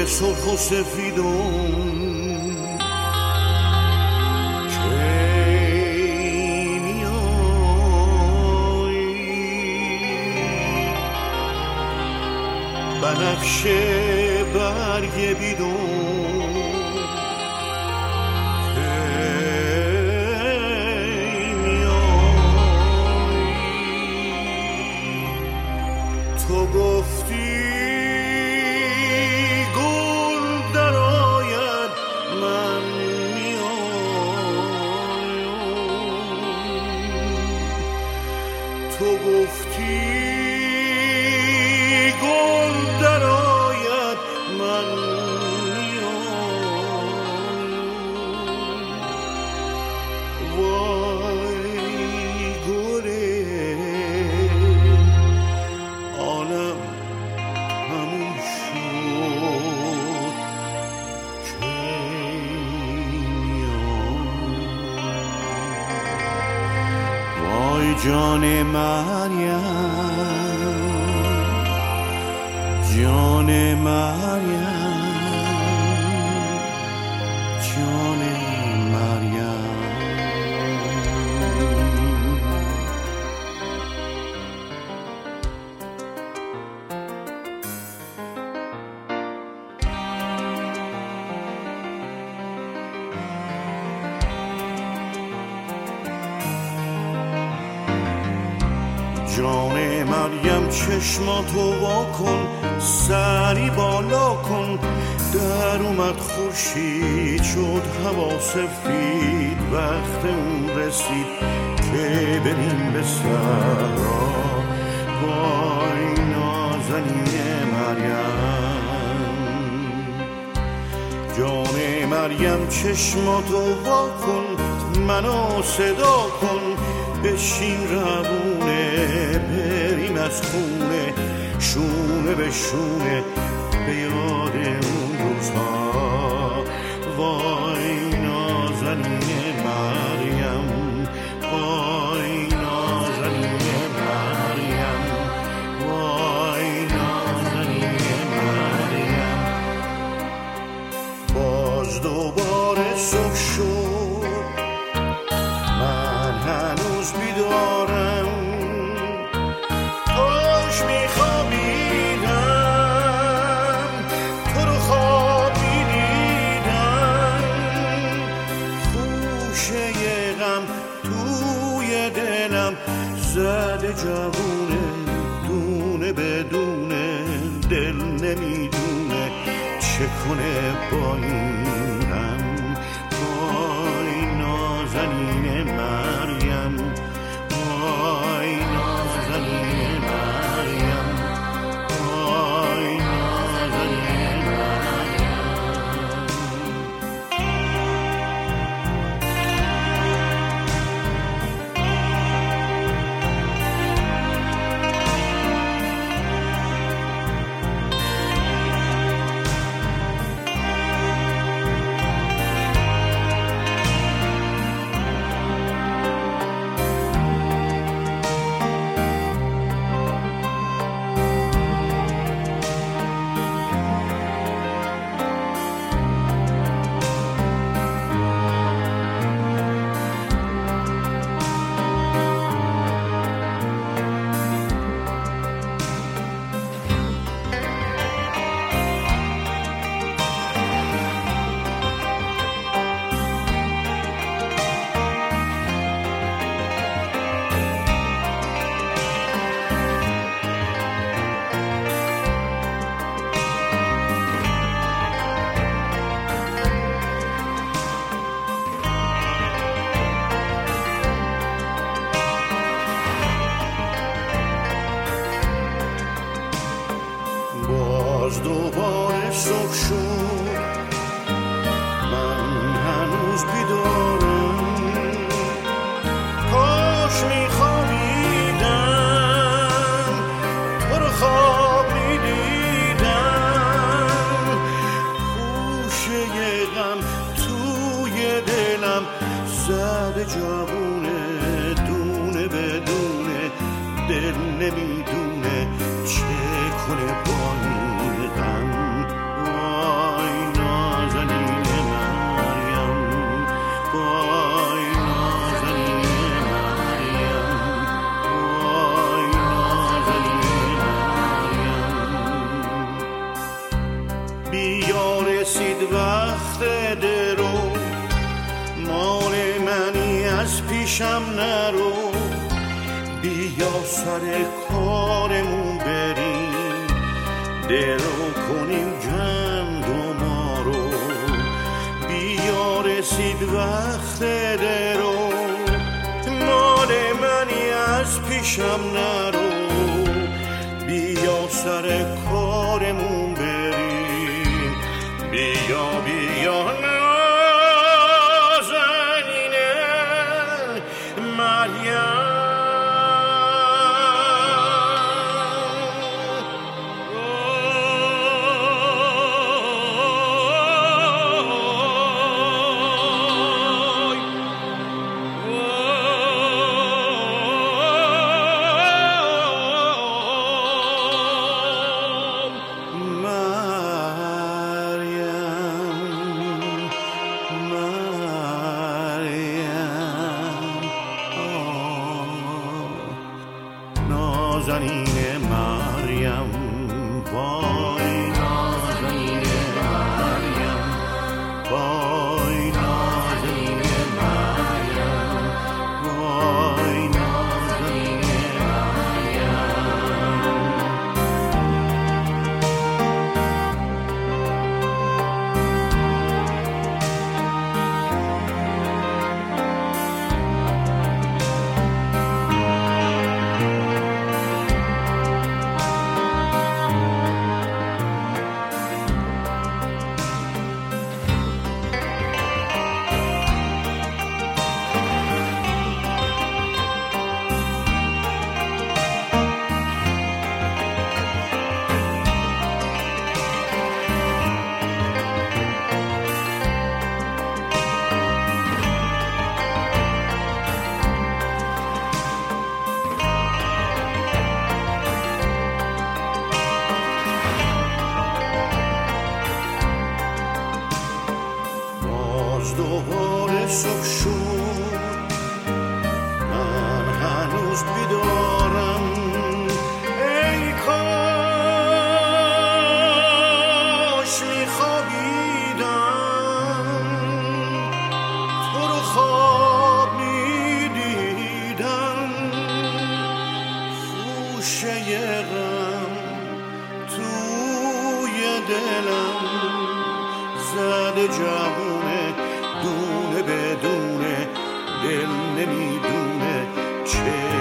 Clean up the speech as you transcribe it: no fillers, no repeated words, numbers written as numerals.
گل سرخ و سفیدم بنفشه برگ بیدون که میای تو گفتی گل در آید من میایم تو گفتی جان مریم جان مریم جان مریم جان مریم چشماتو وا کن سری بالا کن در اومد خورشید شد هوا سفید وقت اون رسید که بریم به صحرا وای نازنین مریم جان مریم چشماتو وا کن منو صدا کن بشین روونه بریم از خونه شونه به شونه به یاد اون روزها وای نازنین مریم وای نازنین مریم وای نازنین مریم باز دوباره صبح شد من هنوز بیدارم کاش میخوابیدم تو رو خواب میدیدم خوشه غم توی دلم زده جوونه دونه بدونه دل نمیدونه چه کنه با اینم وای نازنین مریم وای نازنین مریم وای نازنین مریم باز دوباره صبح شد من هنوز بیدارم کاش میخوابیدم تو رو خواب میدیدم خوشه غم توی دلم زده جوونه دونه بدونه دل نمیدونه چه کنه با این غم بیا رسید وقت درو، مال منی از پیشم نرو، بیا سر کارمون بریم، درو کنیم گندما رو. بیا رسید وقت درو، مال منی از پیشم نرو، بیا سر کارمون بریم، بیا بیا نازنینه مریم. نازنین مریم، وای نازنین مریم، وای نازنین مریم، وای نازنین دوباره صبح شد، من هنوز بیدارم، ای کاش میخوابیدم، تو رو خواب میدیدم، خوشه غم توی دلم زده جوونه، دونه بدونه دل نمیدونه چه